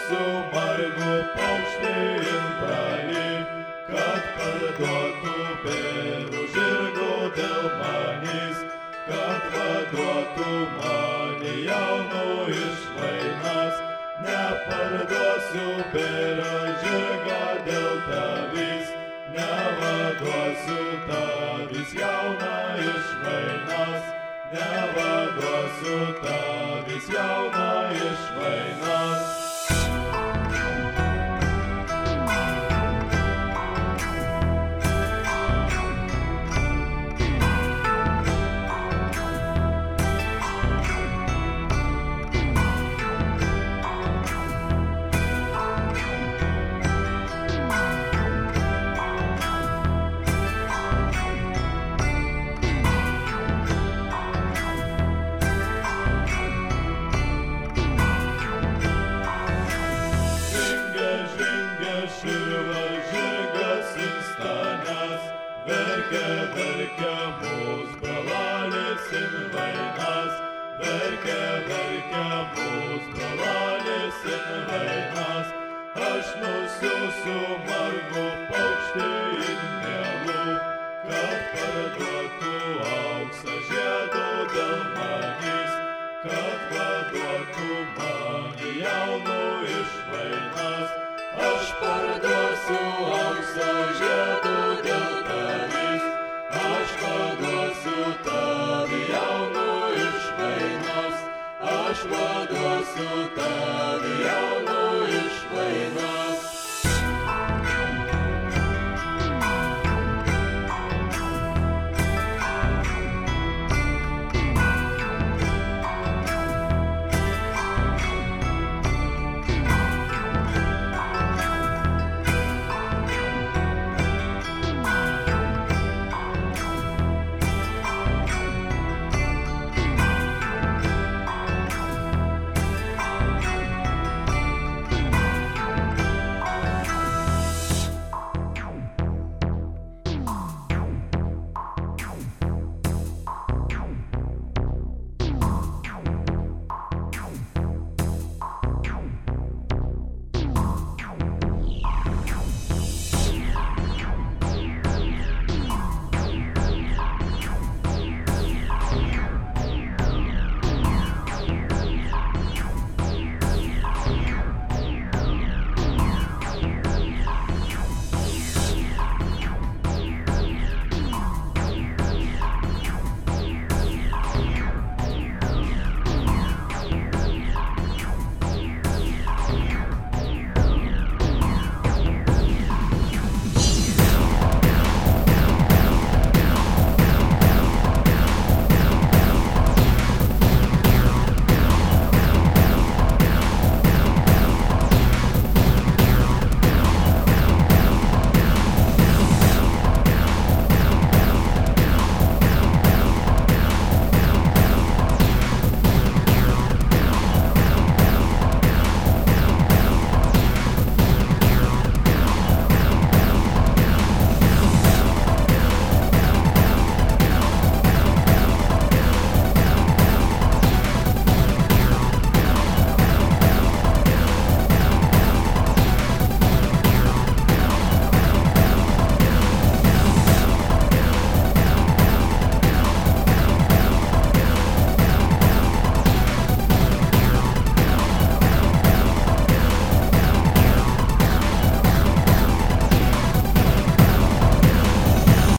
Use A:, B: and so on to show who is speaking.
A: su margu paukštį brolį, kad parduotų perų žirgų dėl manęs, kad vaduotų mane jaunų iš vainas. Neparduosiu perą žirgą dėl tavęs, nevaduosiu tavęs jauną iš vainas, nevaduosiu tavęs jauną iš vainas. Širva žirgas instanės, verkia mūs brolalis in vainas, verkia mūs brolalis in vainas. Aš nusiųsiu margų paukštį in mielų, kad parduotų auksą žiedų dėl manęs, kad vaduotų mane jaunų iš vainas. Aš parduosiu auksą žiedų dėl tavęs, aš vaduosiu tave jaunų iš vainas, aš vaduosiu tave jaunų iš vainas.